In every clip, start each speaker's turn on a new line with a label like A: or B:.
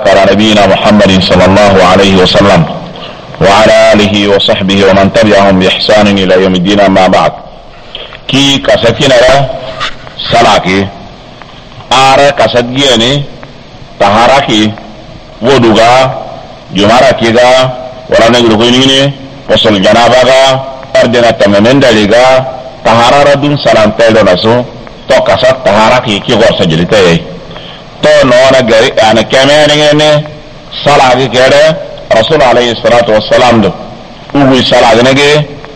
A: وبارك على نبينا محمد صلى الله عليه وسلم وعلى آله وصحبه ومن تبعهم بإحسان إلى يوم الدين. ما بعد كي كسكين سلاكي آره كسجيني taharaki woduga jumara kiga wala negru koynini wasol janaba ga ardena tamemendaliga taharara dun salam taydo naso to kasat taharaki ki gor sajilite to nona gari ana kamene ngene salagi kere rasul alayhi salatu wassalam do ugu salagi nege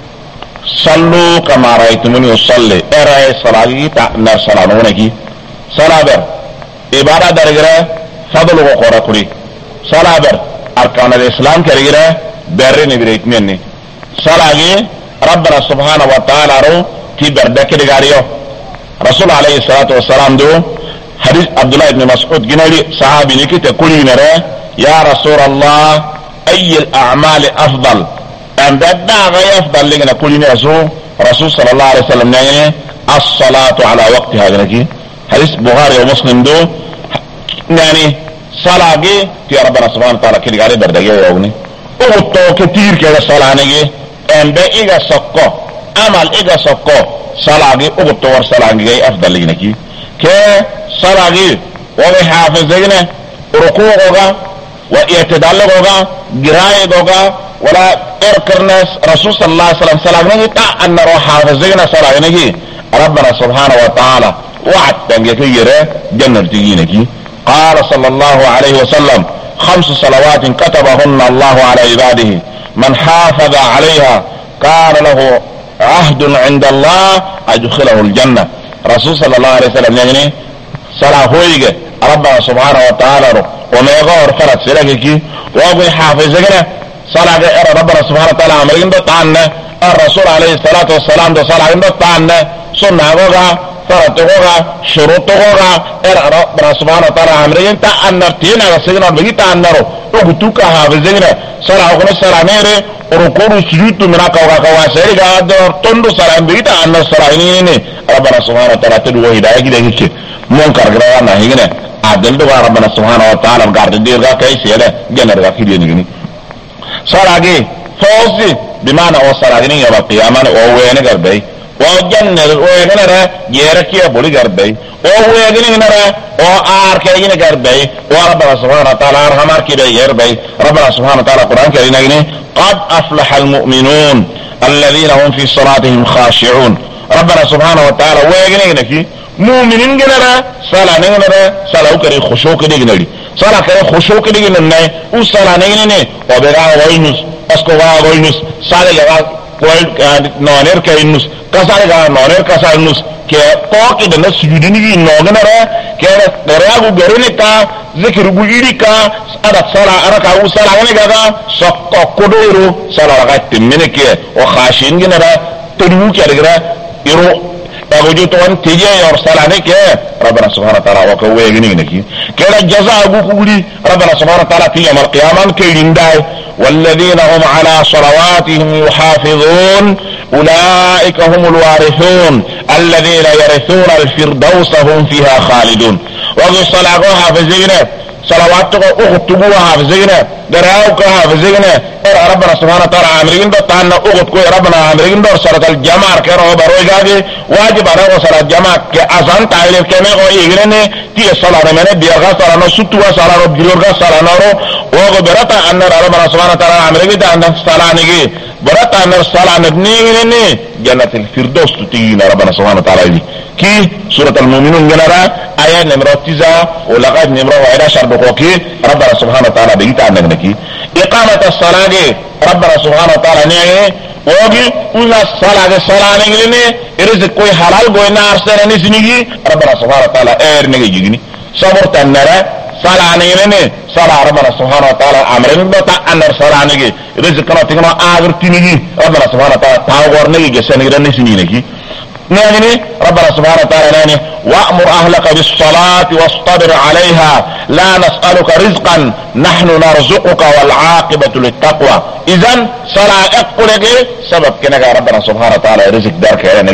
A: sallu kama ra'aytumuni usalli era salagi ta na salano negi salaber ibada dargara فضل وقرا كري صلاه اركان الاسلام كريره برني بريت مني صلاه ربنا سبحانه وتعالى رو تي بردك دغاريو رسول عليه الصلاه والسلام دو حديث عبد الله بن مسعود جنالي صحابي نيكي تقولي نرى يا رسول الله اي الاعمال افضل ان بدا غير افضل لنا كلنا رسول صلى الله عليه وسلم يعني الصلاه على وقتها جنكي حديث بخاري ومسلم دو يعني صلاة في ربنا سبحانه وتعالى كده قال بردقية يومني اوتو كتير كده صلاة نجي ام بي ايغا سقو عمل ايغا سقو صلاة اوتو ور صلاة نجي افضل لنكي كي صلاة وغي حافظين ركوعوغا ويتدلغوغا قرايغوغا ولا اركرنس رسول صلى الله عليه وسلم صلاة نجي تا ان رو حافظين صلاة نجي ربنا سبحانه وتعالى وعد تنجي جنة تجي نجي قال صلى الله عليه وسلم 5 صلوات كتبهن الله على عباده من حافظ عليها كان له عهد عند الله أدخله الجنة. رسول صلى الله عليه وسلم يعني صلاة هويك ربنا سبحانه وتعالى وما يغور فرد سلاكي وابي حافظنا صلاة ربنا سبحانه وتعالى عمرين دو طعنا الرسول عليه الصلاة والسلام دو صلاة دو طعنا سنة غوغا فرتغوغا شروطغوغا ربنا سبحانه وتعالى عمرين تا أنرتينا غسينا بغيتا أنرو وقتوكا حافظنا صلاة وقنا صلاة نيري وركورو سجوتو منا كوغا كواسيري غادر تندو صلاة بغيتا أنر صلاة نيني ربنا سبحانه وتعالى تدوه هداية كده كده منكر غرانا هنا عدل دوغا ربنا سبحانه وتعالى بقارد ديرغا كيسي يلا جنرغا كده نيني صلاة فوزي بمعنى وصلاة نيني يوم القيامة ووين غربي وجنة ويغنرا يركيا بولي غربي ويغنرا واركيا غربي وربنا سبحانه وتعالى ارحمار كده يربي ربنا سبحانه وتعالى قرآن كريم قد افلح المؤمنون الذين هم في صلاتهم خاشعون. ربنا سبحانه وتعالى ويغنرا في مؤمنين غنرا صلاة غنرا صلاة كري خشوع كده غنري صلاة كري خشوع كده غنري وصلاة غنري وبرا وينس اسكوا وينس صلاة noner ka inus kasare ga noner kasar inus ke toki da nasujudini gi nogenara ke ragu garine ka zikir bugiri ka ada sala araka usala ngene ga sokko kodoro sala ga timmene ke o khashin ginara tudu ke daga iro agojo to on tije yor sala ne ke rabbana subhanahu wa ta'ala wa ko we gini ne ki ke la jaza bu kubuli rabbana subhanahu wa ta'ala fi yawm al-qiyamah ke lindai والذين هم على صلواتهم يحافظون أولئك هم الوارثون الذين يرثون الفردوس هم فيها خالدون. وفي الصلاة حافظين صلواتك اغتبوها حافظين دراوك حافظين ربنا سبحانه وتعالى عامرين دو تانا اغتكو ربنا عامرين دو صلاة الجماعة كرو بروي غادي واجب على صلاة الجماعة كأذان تعليل كما هو إيغريني تي الصلاة من بيرغا صلاة نسوتوا صلاة بيرغا صلاة نارو وغبرتا أن ربنا سبحانه وتعالى عامرين دو أن الصلاة نجي برتا أن الصلاة نبنيني جنة الفردوس تتينا ربنا سبحانه وتعالى كي سورة المؤمنون جنرا آية نمرة 9 ولغاية نمرة 11 بقوكي ربنا سبحانه وتعالى بيتا عنك إقامة الصلاة ربنا سبحانه وتعالى نعي وغي ولا الصلاة نجلني إرزق كوي حلال بوي نار سنة نسنجي ربنا سبحانه وتعالى نجي جيني صبرت النرى صلاة نجلني صلاة ربنا سبحانه وتعالى أمرين بطا أنر صلاة نجي رزقنا تكنا آغر تنجي ربنا سبحانه وتعالى تاغور نجي جسن نجي نعني ربنا سبحانه وتعالى نعني وأمر أهلك بالصلاة واصطبر عليها لا نسألك رزقا نحن نرزقك والعاقبة للتقوى. إذن صلاة أقول لك سبب كنا ربنا سبحانه وتعالى رزق دارك يا نجري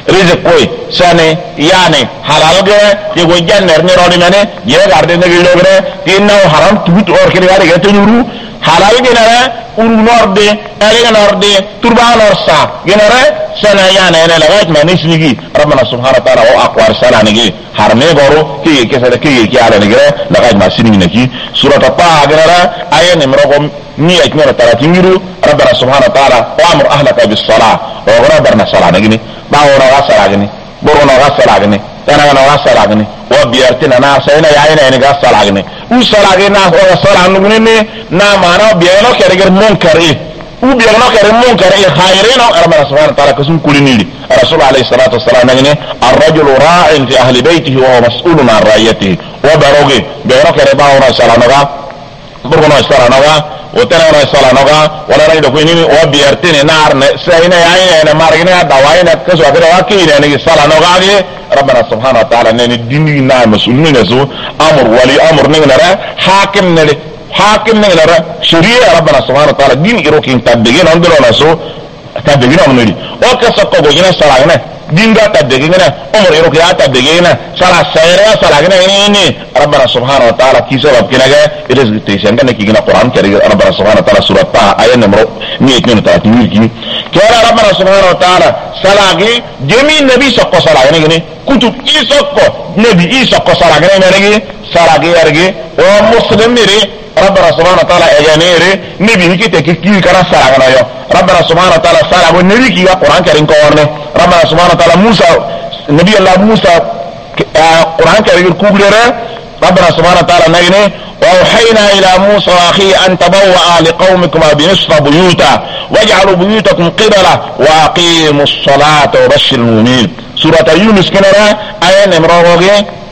A: rizq koy sane yani halal ge ye go janner ni rodi mane ye garde ne gi logre tinna haram tut or kiri gari ge turu halal ge na uru norde ele norde turba norsa genere sana yani ene lagait manish nigi rabbana subhanahu wa ta'ala wa aqwar sala nigi harme goro ki ke sada ki ala nigi lagait masini nigi surat ta genere ayen imrogo ni ekmera taratingiru rabbana subhanahu wa ta'ala wa amur ahlaka bis salah wa rabbana sala nigi ba ora sala nigi borono sala nigi tana na sala nigi wa biyartina na sayna yaina ene ga sala nigi usala na wa sala nigi na mana biyano kere munkari u biyano kere munkari khairina rabbana subhanahu wa ta'ala kasum kulinili rasul alayhi salatu wassalam nagini ar-rajulu ra'in fi ahli baytihi wa huwa mas'ulun an ra'iyatihi wa barogi biyano kere ba ora sala naga burgono sala naga وتنا صلاه نوغا ولا ريد كويني وبيرتني نار سينا ياين مارغنا دواين كسو كده واكيد يعني صلاه نوغا ربنا سبحانه وتعالى ان الدين نعم مسؤولين زو امر ولي امر نغنرا حاكم نغنرا شريعه ربنا سبحانه وتعالى دين يروكين تبغين اندرو نسو تبغين اونري وكسكو بوجنا صلاه dinga tabdegina umar irukiya tabdegina sala sayra sala gina ini rabbana subhanahu wa ta'ala kisa wab kinaga iris gitisen kana kigina quran kari rabbana subhanahu wa ta'ala surat ta ayat number 132 ki kera rabbana subhanahu wa ta'ala sala gi jemi nabi sakko sala gini kutub isakko nabi isakko sala gini sala gi yargi wa muslimiri rabbana subhanahu wa ta'ala ejanere nabi hikite ki kana sala gana yo rabbana subhanahu wa ta'ala sala go nabi ki quran kari ko orne rabbana subhanahu wa ta'ala musa nabi allah musa quran kari ko gure rabbana subhanahu wa ta'ala nagine wa awhayna ila musa wa akhi an tabawwa liqaumikum bi buyuta waj'alu buyutakum qibla wa aqimus salata wa bashshiril mu'minin surata yunus kinara ayan imrawoge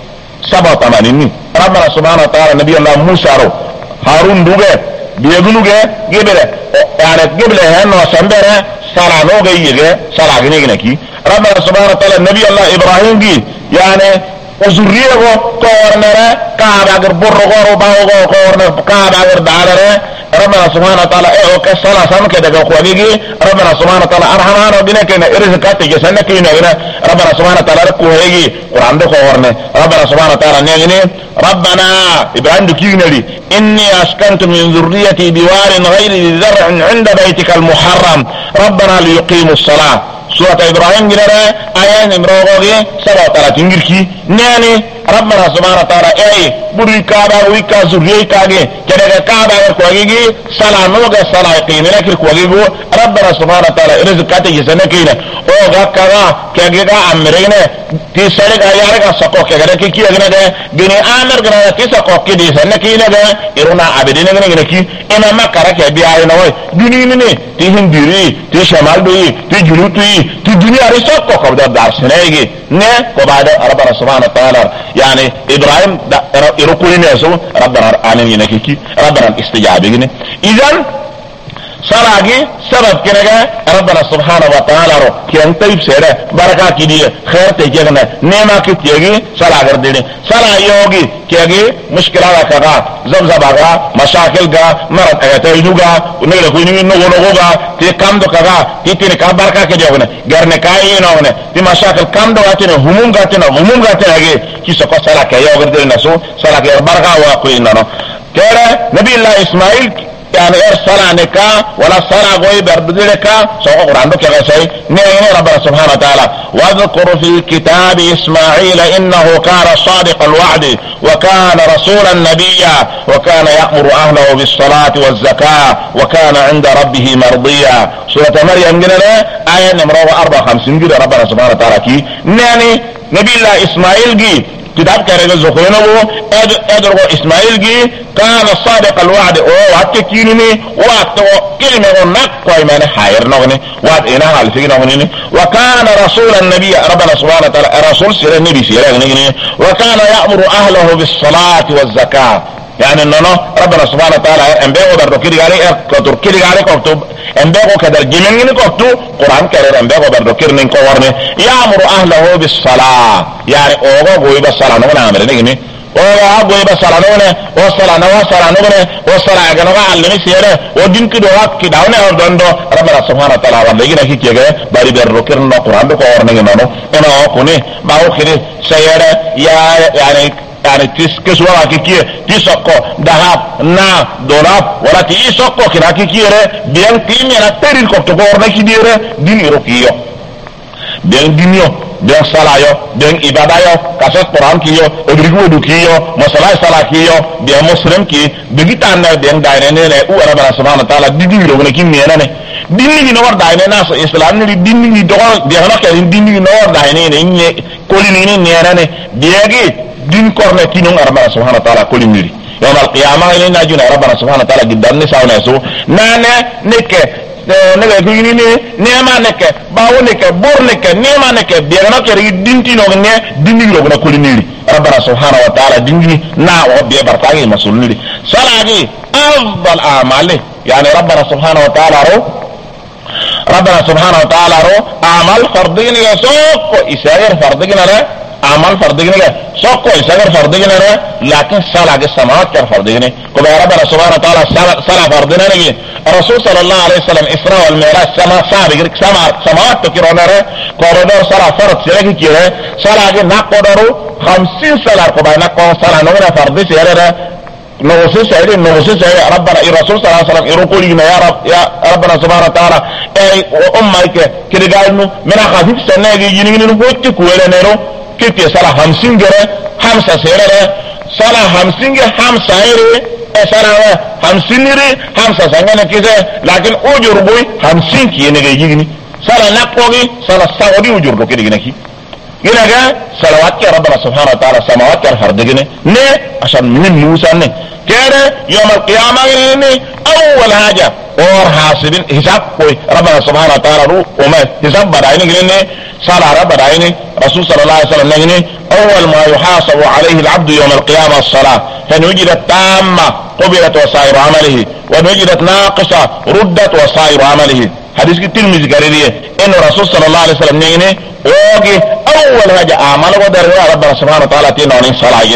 A: 87 rabbana subhanahu wa ta'ala nabi allah musa ro harun duge biyeguluge gebere yani gebele henno sambere sala noge yige sala gine ki rabbana subhanahu wa ta'ala nabi allah ibrahim gi yani uzuriyego kornere kaaba gar borgo bawo korner kaaba gar dalare rabbana subhanahu wa ta'ala o ka sala samke daga khwagigi rabbana subhanahu wa ta'ala arhamana gine kene irzqate je sanake ina rabbana subhanahu wa ta'ala ko hegi qur'an do korne rabbana subhanahu wa ta'ala ne ربنا ابراهيم دكينري اني اسكنت من ذريتي بوار غير ذي زرع عند بيتك المحرم ربنا ليقيموا الصلاه سوره ابراهيم جرى ايان امروغي 37 غيركي ناني ربنا سبحانه وتعالى اي بوري كابا ويكا زريكاغي كده كابا كوغي سلاموغا سلاقين لكن كوغي ربنا سبحانه وتعالى رزقته يسنكينا او غكرا كغيغا امرينه تي سرغا يارغا سكو كغده كي كيغنا ده بني امر غنا تي سكو كي دي سنكينا ده يرونا عبدين غنا كي انا ما كرك بيا نوي دنيني تي هنديري تي شمال بي تي جنوبي تي دنيا رسكو كبدا دارسنيغي نه وبعد ربنا سبحانه وتعالى يعني ابراهيم يركوني نسو ربنا امين ينكي ربنا استجابه اذا صلاغي سبب كنغا ربنا سبحانه وتعالى رو كان طيب سيره بركه كدي خير تجينا نعمه كتيغي صلاغر دي صلا يوغي كيغي مشكله كغا زبزباغا مشاكل غا مرض ايتينوغا ونيل كويني نوغوغا تي كامدو كغا تي كا بركه كديوغنا غرنه كاي نوغنا تي مشاكل كامدو واتنا هموم غاتنا كي سكو صلا كيوغر دي نسو صلا كير بركه واكوينو كره نبي الله اسماعيل يعني صلاة نكا ولا صلاة غوي بردلكا سوى قرآن بك غسي نعم ربنا سبحانه وتعالى واذكر في الكتاب إسماعيل إنه كان صادق الوعد وكان رسولا نبيا وكان يأمر أهله بالصلاة والزكاة وكان عند ربه مرضيا سورة مريم جنة آية نمرة 54 جدا ربنا سبحانه وتعالى كي يعني نبي الله إسماعيل جي كتاب كاريغا زخينو ادرو اسماعيل جي كان صادق الوعد او وقت كيني وقت كلمه نقوي من خير نغني وقت انا حال في نغني وكان رسول النبي ربنا سبحانه وتعالى رسول سير النبي سير نغني وكان يأمر اهله بالصلاه والزكاه يعني انه ربنا سبحانه وتعالى امبيو برضو كيري غاري كتب امبيو كدر جيمين كتب قران كريم امبيو برضو كيرن كورني يأمر اهله بالصلاه يعني اوغو غوي بالصلاه نغنا امر نغني o go ba salanone o salana wa salanone o sala ga no allemi sere o dinki do hakki dawne o dondo rabbana subhanahu wa ta'ala wa legina kikege bari ber rokir no qur'an do ko orne ngano ena o kone ba o khire sayere yani tis keswa kikie tisoko dahab na dolap wala ti isoko kira kikiere bien kimi na teril ko to orne kidire dini rokiyo bien dinyo bien salayo bien ibadayo kasat quran kiyo odrigu du kiyo masala sala kiyo bien muslim ki bigita na bien daire ne le u rabbana subhanahu wa ta'ala didi ro ne kimi ne dinni ni no war daire na so islam ni dinni ni do bien no ke dinni ni no war daire ne ni kolini ni ne biegi din korne kinu rabbana subhanahu wa ta'ala kolimiri yawm al-qiyamah ni najuna rabbana subhanahu wa ta'ala gidan ni sawna so nane neke nega gini ni nema neke bawo neke bor neke nema neke biegano kere dinti no ne dinni ro na kolimiri rabbana subhanahu wa ta'ala dinni na o be bartagi masulili salagi afdal a'mali yani rabbana subhanahu wa ta'ala ro amal fardini yasoko isair fardini ra amal fardini la soko isair fardini ra lakin salagi samawat kar fardini ko rabbana subhanahu wa ta'ala sala fardini ni rasul sallallahu alaihi wasallam isra wal mi'raj sama sabiq samawat to kironare korodor sala fard siragi kire salagi nakodoru 50 salar ko bayna ko sala no na fardi sirara نوصي سيدي ربنا الرسول صلى الله عليه وسلم يقول لنا يا ربنا سبحانه وتعالى اي امك كده قالوا من خفيف سنه يجيني نبوت كويل نيرو كيف صلاه 50 جره 5 سيره صلاه 50 5 سيره صلاه 50 ري 5 سنه كده لكن اجر بوي 50 كي يجيني صلاه نقوي صلاه سعودي اجر كده يجيني ينجا صلوات يا ربنا سبحانه وتعالى سماوات يا فردقني نه عشان من موسى نه كده يوم القيامة نه أول حاجة اور حاسبين حساب كوي ربنا سبحانه وتعالى رو وما حساب بدايني نه صلاة رب بدايني رسول صلى الله عليه وسلم نه أول ما يحاسب عليه العبد يوم القيامة الصلاة فإن وجدت تامة قبلت وسائر عمله وإن وجدت ناقصة ردت وسائر عمله حديث الترمذي قريبه إن الرسول صلى الله عليه وسلم نه اوغي اول حاجه اعمال ودر ربنا سبحانه وتعالى تينوني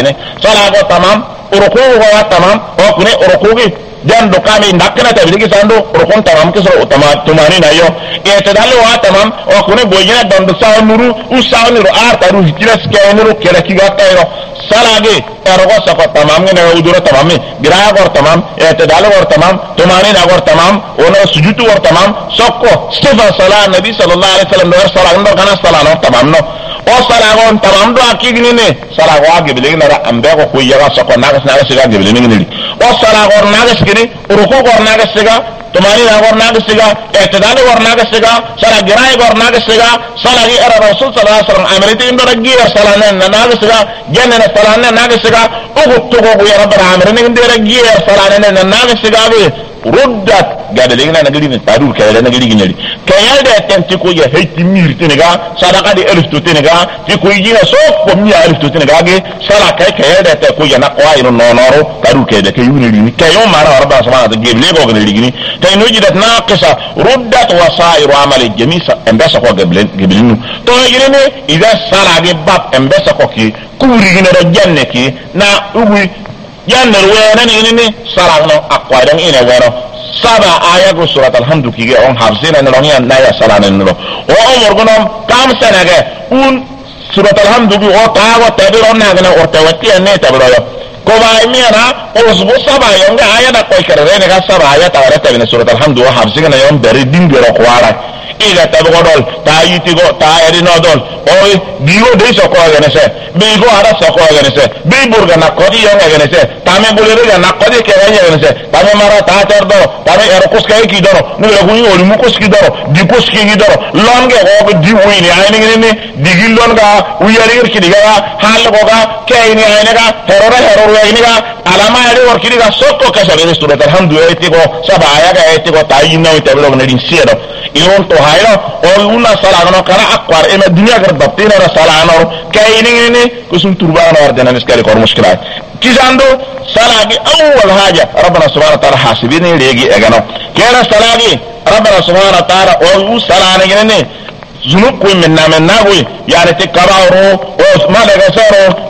A: صلاه تمام ركوع تمام وكني ركوعي dan do kami nakna ta bigi sando rokon tamam kiso tumani na yo etadalo wa tamam o kone boyina don do saw nuru usawni ro arta ru hijras ke nuru kera ki gatta ro salage erogo sako tamam ne udura tamam gira gor tamam etadalo gor tamam tumani na gor tamam ono sujudu gor tamam sokko stefa sala nabi sallallahu alaihi wasallam do sala ndo kana sala no tamam no o sala gon tamam do akigni ne sala wa gebele na ambe ko yaga sako nagas nagas ga gebele ni o sala gor nagas ruku gornaga siga tumani na gornaga siga i'tidal gornaga siga sala girai gornaga siga sala gi ara rasul sallallahu alaihi wasallam amriti indo ragi salana naga siga janna salana naga siga ugu tugo ya rabbana amrina inde ragi salana naga siga be ruddat gada legna nagari ni tadu kayala nagari ginali kayalda tanti ko ya heyti mir tiniga sadaqa di elf to tiniga ti ko yina so ko mi elf to tiniga ge sala kayalda ta ko ya naqwa ino nonoro tadu kayda kay yuni ni kayo mara rabbana subhanahu wa ta'ala ge lego ga ligini tay nujidat naqisa ruddat wasairu amali jamisa embesa ko geblinu to yirene ida sala ge bab embesa ko ki kuri gina do janne ki na ubi yanner wena ni sarangno akwadan ina wena saba aya go surat alhamdu ki on hafsina no ya na ya salana no o umur gonom kam sanage un surat alhamdu bi o ta wa tabiro na gana o tawati ne tabiro yo ko ba miara o subu saba yonga aya da ko kare ne ga saba aya ta rata ne surat alhamdu o hafsina yon bari dingiro ko wara ila tabgo dol ta yiti go ta eri no dol o biwo de so ko gane se be go ara so ko gane se be burga na ko di yonga gane se tame bulere ga na ko di ke gane se tame mara ta terdo tame ero kuska ki doro nu le gu yori mu kuski doro di kuski ki doro longe go di wini ayni ni di gillon ga uyari ki diga hal go ga ke ni ayne ga heroro ayni ga alama eri wor ki ga sokko ka sabe surat alhamdu eti go saba aya ga eti go tayinno ite belo ne din siedo iron to hayro o una sala no kara akwar ena dunya gar dabtina ra sala no kayni ni kusum turbana war dana miskali kor mushkilat kizando sala gi awwal haja rabbana subhanahu wa ta'ala hasibini legi egano kera sala gi rabbana subhanahu wa ta'ala o sala ne zunub ko min na wi yani te kararo o ma daga saro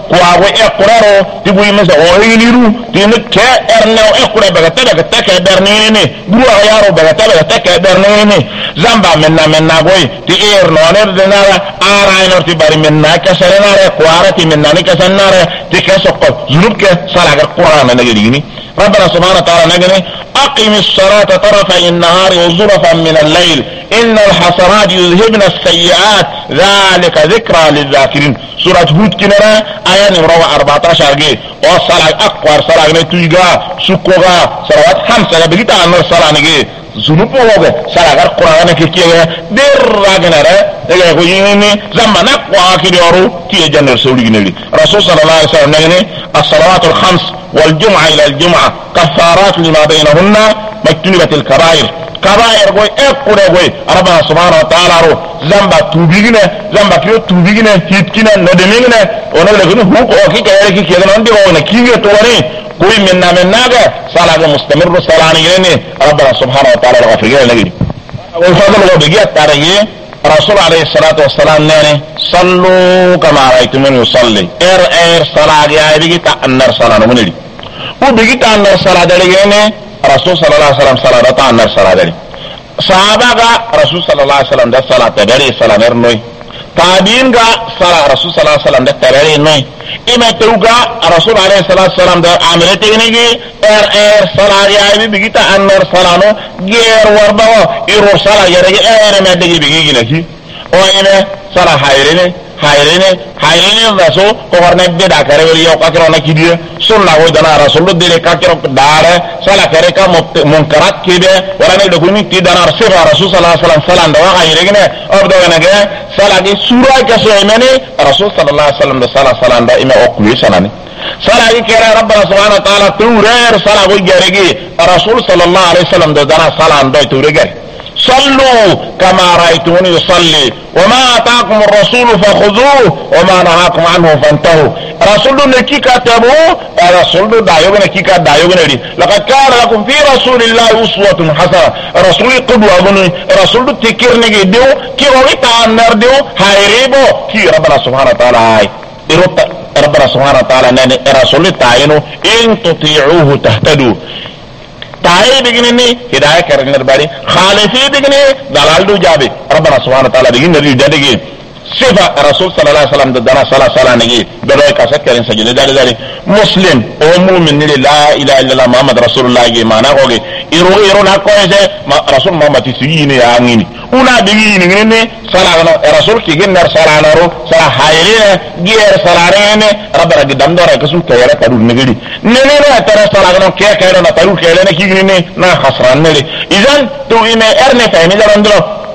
A: wa eqraro tibu yimsa o yiniru tin ke erne o eqra baga taka bernene buru yaro baga taka bernene zamba menna goy ti no ner denara ara ino ti bari menna ka sarenare qwarati menna ni ka sanare ti kesoko zunubke salaga qur'ana nagini ربنا سبحانه وتعالى نجني أقم الصلاة طرفي النهار وزلفا من الليل إن الحسنات يذهبن السيئات ذلك ذكرى للذاكرين سورة هود كنرا آية نمرة 14 جي وصلاة أكبر صلاة نتويجا سكوغا صلوات 5 بقيت عن الصلاة نجي زنوب وغا صلاة القرآن كيكيه در راجنرا تجاه يني زمان أقوى كديارو كي جنر سوري جنري رسول صلى الله عليه وسلم نجني الصلوات الخمس والجمعة إلى الجمعة كفارات لما بينهن مجتنبة الكبائر كبائر قوي اقوى قوي ربنا سبحانه وتعالى رو زنبا توبيغنا زنبا كيو توبيغنا هيتكنا ندميغنا ونبلغنه هو قوكي كيالكي كيالنا عندي وانا كيغي تواني قوي منا صلاة مستمر صلاة نجريني ربنا سبحانه وتعالى رغفرين نجري والفضل وبقية تاريخي رسول عليه الصلاة والسلام ناني صلوا كما رأيتمون يصلي صلاة يا بيجي تأنر صلاة نمني وبيجي تأنر صلاة دليني رسول صلى الله عليه وسلم صلاة تأنر صلاة دلي صحابة رسول صلى الله عليه وسلم ده صلاة دلي صلاة نرنوي تابين صلاة رسول صلى الله عليه وسلم ده تدري نوي إما توجا رسول عليه الصلاة والسلام ده عملته نيجي صلاة يا بيجي تأنر صلاة نو غير وربا يروح صلاة يرجع ما تيجي بيجي لكي وإنه صلاة hayrene raso ko warne beda kare wali yo kakiro na kidiye sunna wo dana rasul de kakiro dare sala kare ka munkarat kide wala ne do ni ti dana rasul sallallahu alaihi wasallam salam da wa hayrene abdo na ge sala gi sura ka so emene rasul sallallahu alaihi wasallam da salam da ime okwi sanani sala gi kare rabbana subhanahu wa ta'ala turer sala go geregi rasul sallallahu alaihi wasallam da dana salam do turege صلوا كما رأيتموني يصلي وما أتاكم الرسول فخذوه وما نهاكم عنه فانتهوا رسول نكي كتبوا رسول دايوغنا كيكا دايوغنا دي لقد كان لكم في رسول الله أسوة حسنة رسول قدوة بني رسول تكير نجي ديو كي وغيتا النار ديو هايريبو كي ربنا سبحانه وتعالى هاي ربنا سبحانه وتعالى ناني رسول تعينوا إن تطيعوه تهتدوا تاي بيجنني هدايه كرنر باري خالفي بيجني دلال دو جابي ربنا سبحانه وتعالى بيجن نبي دادي صفه رسول صلى الله عليه وسلم دنا صلاه صلاه نجي بدايه كاسك كرن سجل دالي مسلم او مؤمن لا اله الا الله محمد رسول الله جي معنا اوغي يرو نا كويسه رسول محمد تسيني يانغني una bigi ni sala rasul ki gennar sala naro sala hayre gier sala rene rabbara gidam dora kasu kayara taru negeri nene na tara sala no ke kayra na taru kayra na kigini na khasran nele idan to ime erne faymi darandro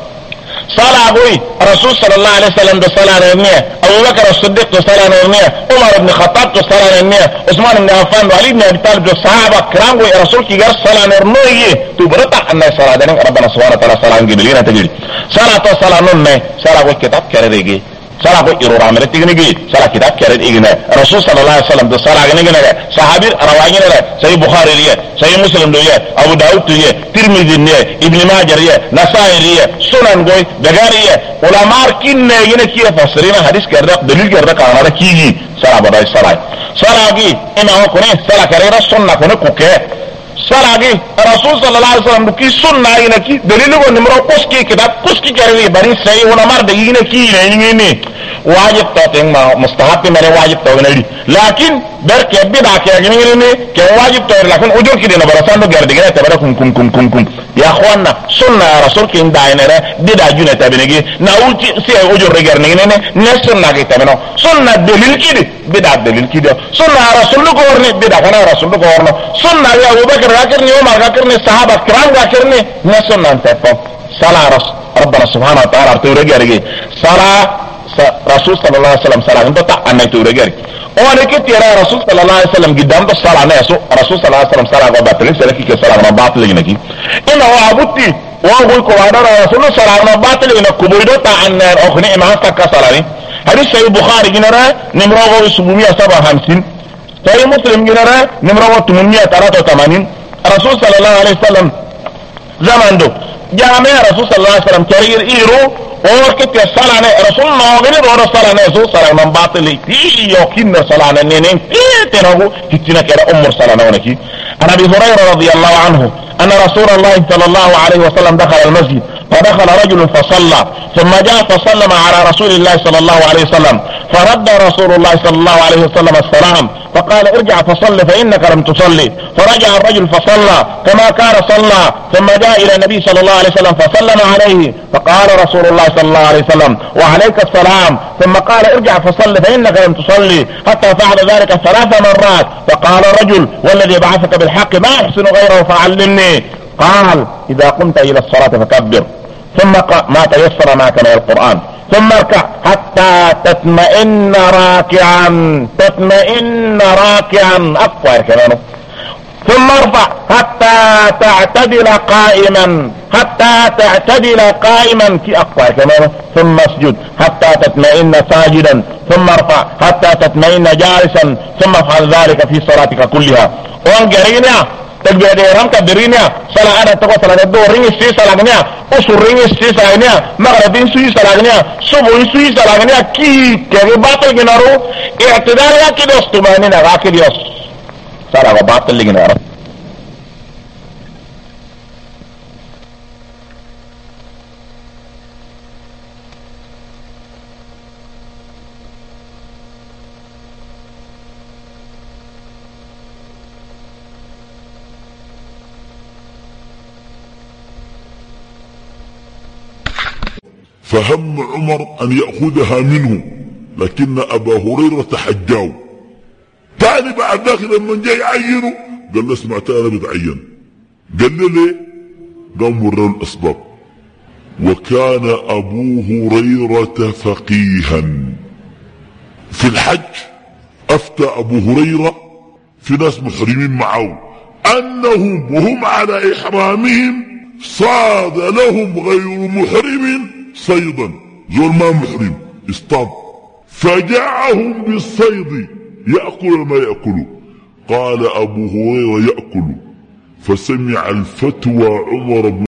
A: sala boy rasul sallallahu alaihi wasallam da sala rene abu bakr as-siddiq da sala rene umar ibn khattab da sala rene usman ibn affan ali ibn abi talib da sahaba kiram wa rasul ki gar sala rene tu berata anna sala dan rabbana subhanahu wa ta'ala sala ngibelina tajiri sala to sala nonne sala ko kitab kerege sala ko iro ramere tignigi sala kitab kere igna rasul sallallahu alaihi wasallam do sala ngene sahabi rawani ne sahih bukhari riya sahih muslim do ya abu daud riya tirmidhi ne ibn majah riya nasai riya sunan goy dagari ya ulama kinne yene kiya fasirina hadis kerda dalil kerda kana kigi sala badai sala gi ina ko ne sala kere sunna ko ne ko ke salagi rasul sallallahu alaihi wasallam ki sunna ina ki dalilu ko nimro kuski kitab kuski kare bari sai wala mar da ina ki ne wajib to teng ma mustahab mare wajib to ne lakin ber ke bida ke ne ke wajib to lakin ujur ki dina barasan do garde gare tabara kum ya khwana sunna rasul ki inda ina re bida juna tabinegi na uti sai ujur re garne ne sunna ki tabino sunna dalil ki bida dalil ki sunna rasul ko orne bida kana rasul ko orno sunna ya abubakar ذاكرني عمر ذاكرني الصحابة الكرام ذاكرني نسنا أنت صلاة ربنا سبحانه وتعالى تورجع صلاة رسول صلى الله عليه وسلم صلاة أنت أن تورجع وانا كنت يرى رسول صلى الله عليه وسلم قدام الصلاة ناسو رسول صلى الله عليه وسلم صلاة باطل سلكي كصلاة باطل لنكي إنه عبدتي وأقول كوانا رسول صلاة باطل إنه كبيرة عن أخني ما هستك صلاة حديث سيد بخاري جنرا نمرة 757 سيد مسلم جنرا نمرة 883 رسول صلى الله عليه وسلم زمان دو جامع رسول صلى الله عليه وسلم كرير إيرو وكت الصلاة رسول الله غير الصلاة رسول صلاة من باطل تي يوكين الصلاة نينين تي تنهو تتنا كده أمور صلاة ونكي. عن أبي هريرة رضي الله عنه أن رسول الله صلى الله عليه وسلم دخل المسجد فدخل رجل فصلى ثم جاء فسلم على رسول الله صلى الله عليه وسلم فرد رسول الله صلى الله عليه وسلم السلام فقال ارجع فصل فإنك لم تصلي. فرجع الرجل فصلى كما كان صلى ثم جاء إلى النبي صلى الله عليه وسلم فسلم عليه فقال رسول الله صلى الله عليه وسلم وعليك السلام ثم قال ارجع فصل فإنك لم تصلي حتى فعل ذلك 3 مرات. فقال الرجل والذي بعثك بالحق ما أحسن غيره فعلمني. قال إذا قمت إلى الصلاة فكبر ثم ما تيسر معك من القرآن ثم اركع حتى تطمئن راكعا أقوى كمان ثم ارفع حتى تعتدل قائما كي أقوى كمان ثم اسجد حتى تطمئن ساجدا ثم ارفع حتى تطمئن جالسا ثم افعل ذلك في صلاتك كلها. وانقرينا تقبل دي رمك برينيا صلاة أنا تقوى صلاة الدو ريني سي صلاة أسر ريني سي صلاة مغربين سي صلاة صبوي سي صلاة كي باطل جنارو اعتدال يا كده استمانينا راكد يص صلاة باطل جنارو.
B: فهم عمر أن يأخذها منه لكن أبا هريرة حجاو. تاني بعد ذاك لما جاي يعينه قال له اسمع انا بتعين. قال له ليه؟ قال مرة الأسباب. وكان أبو هريرة فقيها في الحج. أفتى أبو هريرة في ناس محرمين معه أنهم وهم على إحرامهم صاد لهم غير محرم صيدا زول ما محرم اصطاد فجاءهم بالصيد يأكل ما يأكل. قال أبو هريرة يأكل فسمع الفتوى عمر بن